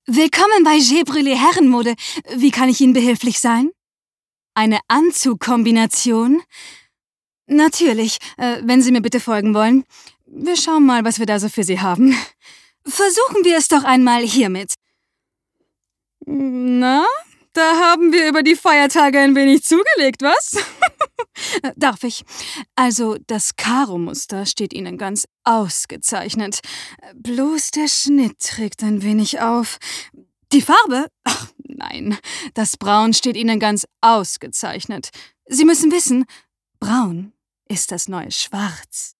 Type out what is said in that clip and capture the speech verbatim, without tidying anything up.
Willkommen bei G. Brûlé Herrenmode. Wie kann ich Ihnen behilflich sein? Eine Anzugkombination? Natürlich, äh, wenn Sie mir bitte folgen wollen. Wir schauen mal, was wir da so für Sie haben. Versuchen wir es doch einmal hiermit. Na, da haben wir über die Feiertage ein wenig zugelegt, was? Darf ich? Also, das Karo-Muster steht Ihnen ganz ausgezeichnet. Bloß der Schnitt trägt ein wenig auf. Die Farbe? Ach, nein, das Braun steht Ihnen ganz ausgezeichnet. Sie müssen wissen, Braun ist das neue Schwarz.